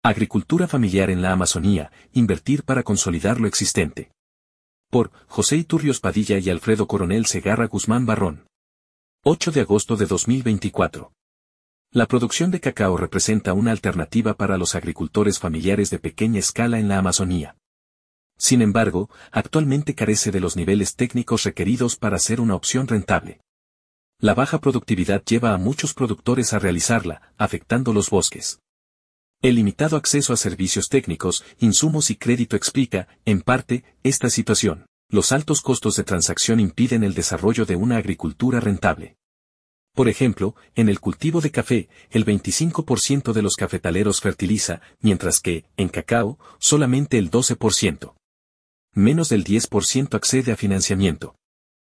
Agricultura familiar en la Amazonía, invertir para consolidar lo existente. Por José Iturrios Padilla y Alfredo Coronel Segarra Guzmán Barrón. 8 de agosto de 2024. La producción de cacao representa una alternativa para los agricultores familiares de pequeña escala en la Amazonía. Sin embargo, actualmente carece de los niveles técnicos requeridos para ser una opción rentable. La baja productividad lleva a muchos productores a realizarla, afectando los bosques. El limitado acceso a servicios técnicos, insumos y crédito explica, en parte, esta situación. Los altos costos de transacción impiden el desarrollo de una agricultura rentable. Por ejemplo, en el cultivo de café, el 25% de los cafetaleros fertiliza, mientras que, en cacao, solamente el 12%. Menos del 10% accede a financiamiento.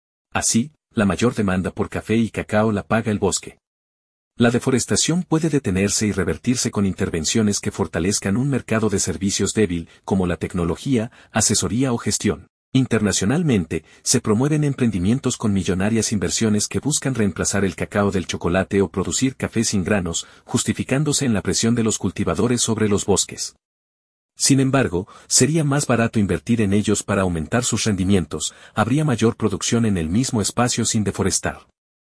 Así, la mayor demanda por café y cacao la paga el bosque. La deforestación puede detenerse y revertirse con intervenciones que fortalezcan un mercado de servicios débil, como la tecnología, asesoría o gestión. Internacionalmente, se promueven emprendimientos con millonarias inversiones que buscan reemplazar el cacao del chocolate o producir café sin granos, justificándose en la presión de los cultivadores sobre los bosques. Sin embargo, sería más barato invertir en ellos para aumentar sus rendimientos, habría mayor producción en el mismo espacio sin deforestar.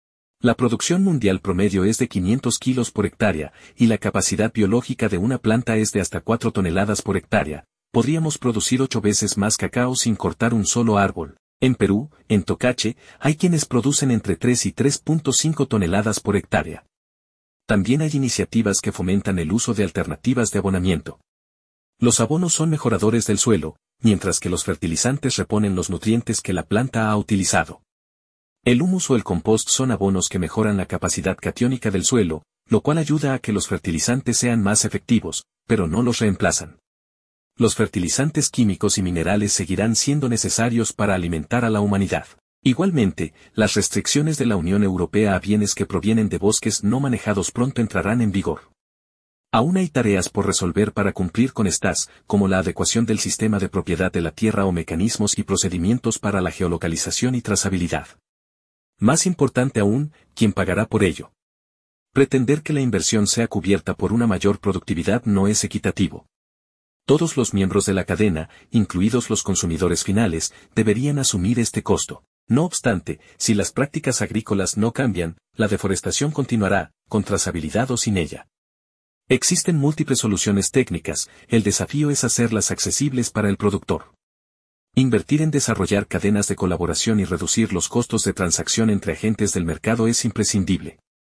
La producción mundial promedio es de 500 kilos por hectárea, y la capacidad biológica de una planta es de hasta 4 toneladas por hectárea. Podríamos producir 8 veces más cacao sin cortar un solo árbol. En Perú, en Tocache, hay quienes producen entre 3 y 3.5 toneladas por hectárea. También hay iniciativas que fomentan el uso de alternativas de abonamiento. Los abonos son mejoradores del suelo, mientras que los fertilizantes reponen los nutrientes que la planta ha utilizado. El humus o el compost son abonos que mejoran la capacidad catiónica del suelo, lo cual ayuda a que los fertilizantes sean más efectivos, pero no los reemplazan. Los fertilizantes químicos y minerales seguirán siendo necesarios para alimentar a la humanidad. Igualmente, las restricciones de la Unión Europea a bienes que provienen de bosques no manejados pronto entrarán en vigor. Aún hay tareas por resolver para cumplir con estas, como la adecuación del sistema de propiedad de la tierra o mecanismos y procedimientos para la geolocalización y trazabilidad. Más importante aún, ¿quién pagará por ello? Pretender que la inversión sea cubierta por una mayor productividad no es equitativo. Todos los miembros de la cadena, incluidos los consumidores finales, deberían asumir este costo. No obstante, si las prácticas agrícolas no cambian, la deforestación continuará, con trazabilidad o sin ella. Existen múltiples soluciones técnicas, el desafío es hacerlas accesibles para el productor. Invertir en desarrollar cadenas de colaboración y reducir los costos de transacción entre agentes del mercado es imprescindible.